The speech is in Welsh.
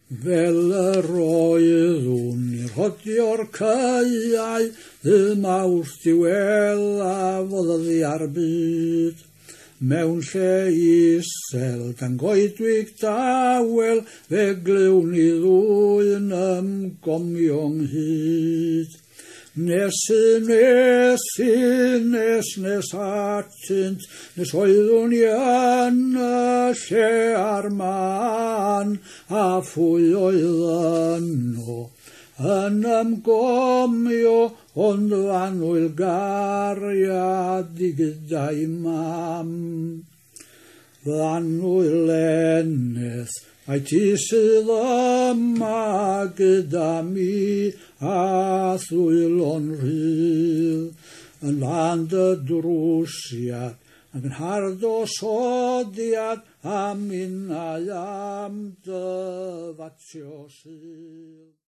Fel yr oeddwn i rhodio'r caeau, mawrth diwela foddi ar byd. Mewn lle isel gan goedwig dawel, fe glywn i ddwy'n ymgomio'n hyd. Nes atynt, nes oeddwn i yn y lle ar man, a phwy oedd yno yn ymgomio, ond fanwyl gariad i gyda'i mam. Fanwyl eneth, ai ti sydd yma gyda mi, a thwylo'n rhydd, yn land y drwsiad, ac yn hardosodiad, a minnau am dy fatio sydd.